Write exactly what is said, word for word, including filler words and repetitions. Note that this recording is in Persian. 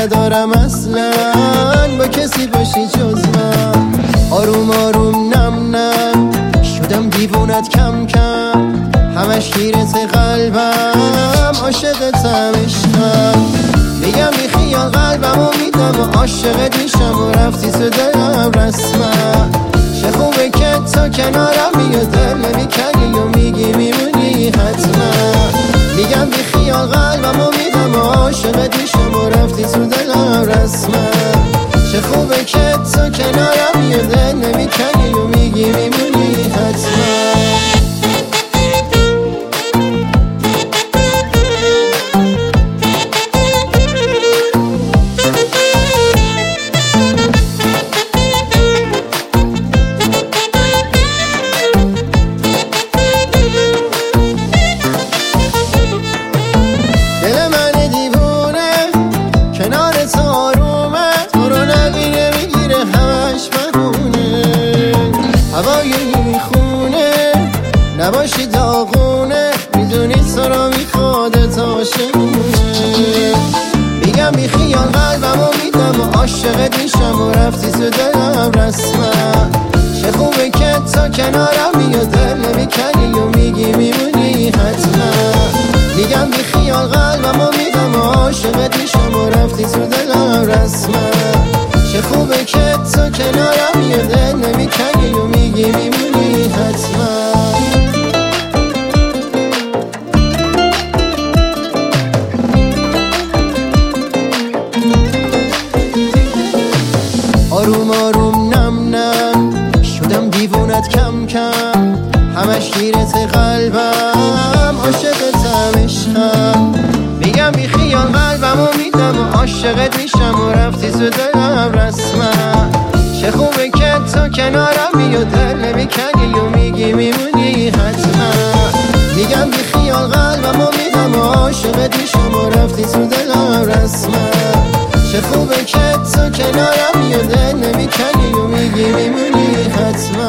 ندارم اصلا با کسی باشی جز من. آروم آروم نم نم شدم دیوونت کم کم، همش گیرت قلبم عاشقتم عشقم. میگم بی خیال قلبمو میدم و عاشقت میشم و رفتی تو دلم رسما. چه خوبه که تو کنارم میاد دل نمیکنی و میگی میمونی حتما. میگم بی خیال قلبمو میدم و عاشقت میشم و رفتی تو دلم رسما. چه خوبه که تو کنارم میاد دل نمیکنی و میگی میمونی حتما. هوای میخونه نباشی داغونه، میدونی تو را میخواد تا شمونه. میگم بی خیال قلبمو میدم و عاشقت میشم و رفتی تو دلم رسما. چه خوبه که تو کنارم میاد دل نمیکنی و میگی میمونی حتما. میگم بی خیال قلبمو میدم و عاشقت میشم و رفتی تو دلم رسما. چه خوبه که تو کنارم میاد دل نمیکنی و میگی میمونی حتما. آروم آروم نم نم شدم دیوونت کم کم، همش گیرت قلبم عاشقتم عشقم. میگم بی خیال قلبمو میدم و عاشقت میشم و رفتی تو دلم رسما. چه خوبه که تو کنارم میاد دل نمیکنی و میگی میمونی حتما. میگم بی خیال قلبمو میدم و عاشقت میشم و رفتی تو دلم رسما. چه خوبه که تو کنارم میاد دل نمیکنی و میگی میمونی حتما.